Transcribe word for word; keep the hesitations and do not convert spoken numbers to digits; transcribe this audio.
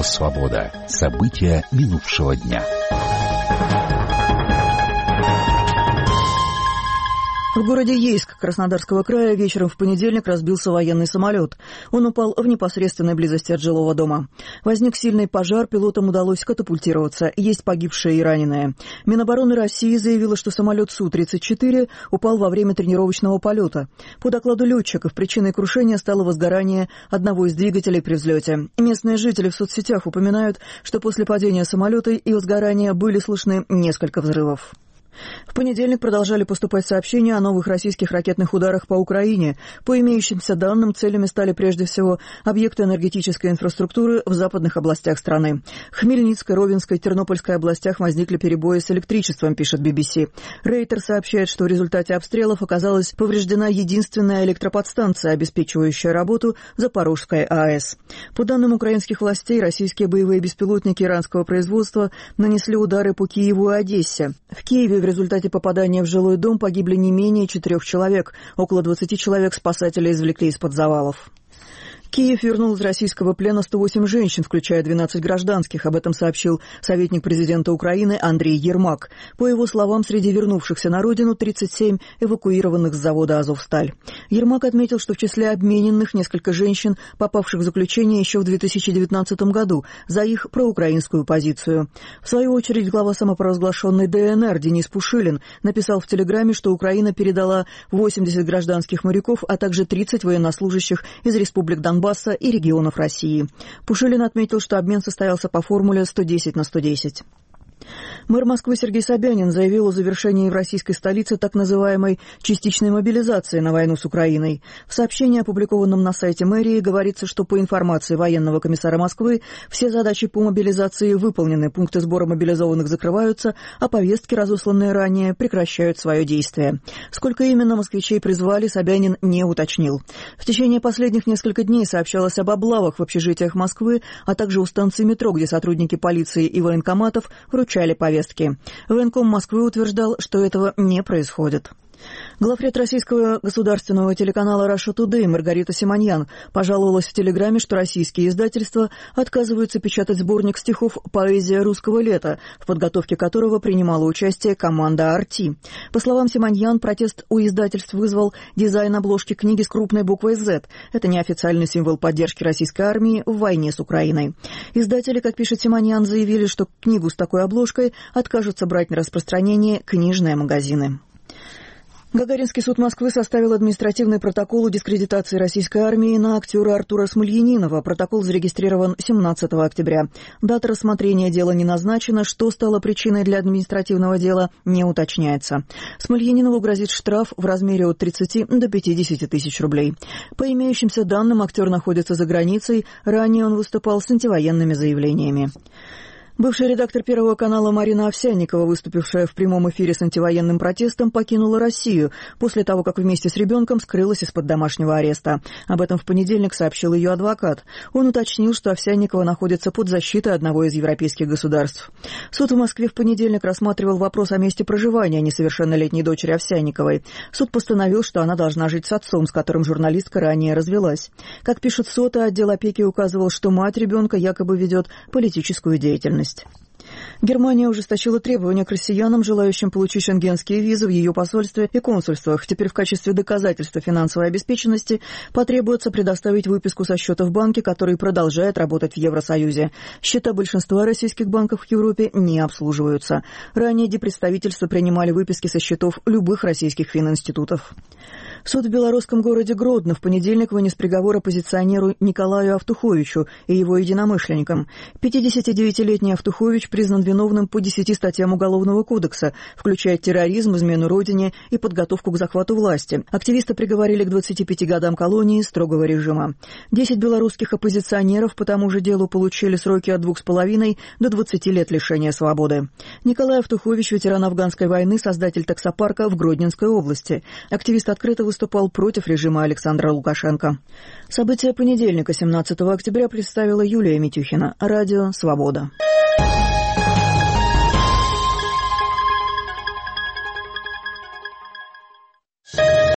«Свобода». События минувшего дня. В городе Ейск Краснодарского края вечером в понедельник разбился военный самолет. Он упал в непосредственной близости от жилого дома. Возник сильный пожар, пилотам удалось катапультироваться. Есть погибшие и раненые. Минобороны России заявила, что самолет Су тридцать четыре упал во время тренировочного полета. По докладу летчиков, причиной крушения стало возгорание одного из двигателей при взлете. Местные жители в соцсетях упоминают, что после падения самолета и возгорания были слышны несколько взрывов. В понедельник продолжали поступать сообщения о новых российских ракетных ударах по Украине. По имеющимся данным, целями стали прежде всего объекты энергетической инфраструктуры в западных областях страны. В Хмельницкой, Ровенской, Тернопольской областях возникли перебои с электричеством, пишет би би си. Рейтер сообщает, что в результате обстрелов оказалась повреждена единственная электроподстанция, обеспечивающая работу Запорожской АЭС. По данным украинских властей, российские боевые беспилотники иранского производства нанесли удары по Киеву и Одессе. В Киеве в результате попадания в жилой дом погибли не менее четырех человек. Около двадцати человек спасатели извлекли из-под завалов. Киев вернул из российского плена сто восемь женщин, включая двенадцать гражданских. Об этом сообщил советник президента Украины Андрей Ермак. По его словам, среди вернувшихся на родину тридцать семь эвакуированных с завода «Азовсталь». Ермак отметил, что в числе обмененных несколько женщин, попавших в заключение еще в две тысячи девятнадцатом году за их проукраинскую позицию. В свою очередь, глава самопровозглашенной дэ эн эр Денис Пушилин написал в Телеграме, что Украина передала восемьдесят гражданских моряков, а также тридцать военнослужащих из республик Донбасса и регионов России. Пушилин отметил, что обмен состоялся по формуле сто десять на сто десять. Мэр Москвы Сергей Собянин заявил о завершении в российской столице так называемой частичной мобилизации на войну с Украиной. В сообщении, опубликованном на сайте мэрии, говорится, что по информации военного комиссара Москвы все задачи по мобилизации выполнены, пункты сбора мобилизованных закрываются, а повестки, разосланные ранее, прекращают свое действие. Сколько именно москвичей призвали, Собянин не уточнил. В течение последних нескольких дней сообщалось об облавах в общежитиях Москвы, а также у станции метро, где сотрудники полиции и военкоматов вручали повестки. Военком Москвы утверждал, что этого не происходит. Главред российского государственного телеканала Russia Today Маргарита Симоньян пожаловалась в Телеграме, что российские издательства отказываются печатать сборник стихов «Поэзия русского лета», в подготовке которого принимала участие команда «Арти». По словам Симоньян, протест у издательств вызвал дизайн обложки книги с крупной буквой «З». Это неофициальный символ поддержки российской армии в войне с Украиной. Издатели, как пишет Симоньян, заявили, что книгу с такой обложкой откажутся брать на распространение книжные магазины. Гагаринский суд Москвы составил административный протокол о дискредитации российской армии на актера Артура Смольянинова. Протокол зарегистрирован семнадцатого октября. Дата рассмотрения дела не назначена. Что стало причиной для административного дела, не уточняется. Смольянинову грозит штраф в размере от тридцати до пятидесяти тысяч рублей. По имеющимся данным, актер находится за границей. Ранее он выступал с антивоенными заявлениями. Бывший редактор Первого канала Марина Овсянникова, выступившая в прямом эфире с антивоенным протестом, покинула Россию после того, как вместе с ребенком скрылась из-под домашнего ареста. Об этом в понедельник сообщил ее адвокат. Он уточнил, что Овсянникова находится под защитой одного из европейских государств. Суд в Москве в понедельник рассматривал вопрос о месте проживания несовершеннолетней дочери Овсянниковой. Суд постановил, что она должна жить с отцом, с которым журналистка ранее развелась. Как пишет СОТА, отдел опеки указывал, что мать ребенка якобы ведет политическую деятельность. Германия ужесточила требования к россиянам, желающим получить шенгенские визы в ее посольстве и консульствах. Теперь в качестве доказательства финансовой обеспеченности потребуется предоставить выписку со счета в банке, который продолжает работать в Евросоюзе. Счета большинства российских банков в Европе не обслуживаются. Ранее диппредставительства принимали выписки со счетов любых российских фининститутов. Суд в белорусском городе Гродно в понедельник вынес приговор оппозиционеру Николаю Автуховичу и его единомышленникам. пятидесятидевятилетний Автухович признан виновным по десяти статьям Уголовного кодекса, включая терроризм, измену родине и подготовку к захвату власти. Активиста приговорили к двадцати пяти годам колонии строгого режима. Десять белорусских оппозиционеров по тому же делу получили сроки от двух с половиной до двадцати лет лишения свободы. Николай Автухович, ветеран афганской войны, создатель таксопарка в Гродненской области. Активист открыто выступал против режима Александра Лукашенко. События понедельника, семнадцатого октября, представила Юлия Митюхина. Радио «Свобода».